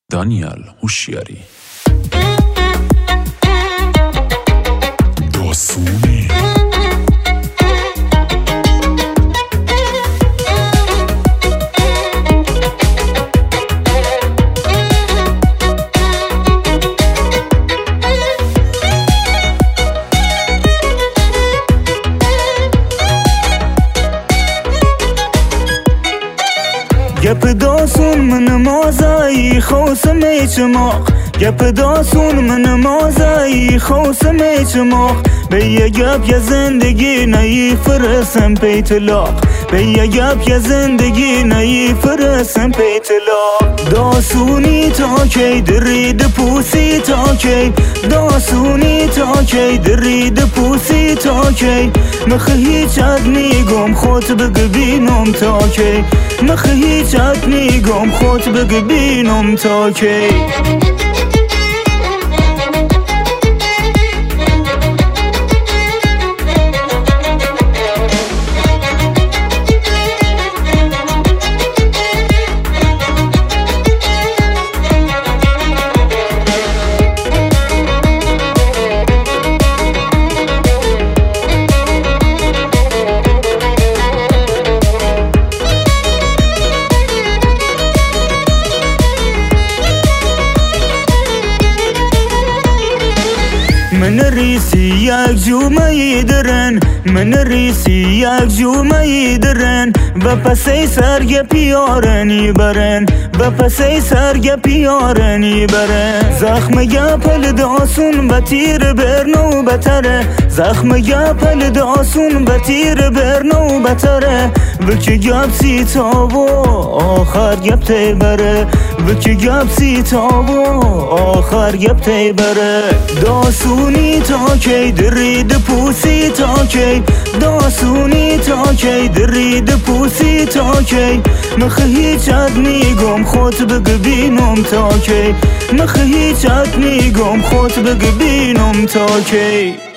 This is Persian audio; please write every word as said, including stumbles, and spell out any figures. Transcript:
دانیال هوشیاری. داستانی گپ داسون من مازایی خوصم چماق گپ داسون من مازایی خوصم چماق به یه گپ یه زندگی نی فرسم پی طلاق به یه گپ یه زندگی نی فرسم پی طلاق داسونی تا کی درید پوسی تا کی داسونی تا کی درید پوسی تا کی مخ هیچ اد میگم خود بگبینم تا کی مخ هیچ اد میگم خود بگبینم تا کی من ریسی یک جومه درن من ریسی یک جومه درن و پسی سرگ پیارنی برن و پسی سرگ پیارنی برن زخم گپل داسون به تیر برنو بتره زخم گپل داسون به تیر برنو بتره وکی گپ سی تابو آخر گپ تی بره وکی گپ سی تابو آخر گپ تی بره داسونی تا کی درید پوسی تا کی داسونی تا کی درید پوسی تا کی مخ هیچ اد میگم خود بگبینم تا کی مخ هیچ اد میگم خود بگبینم تا کی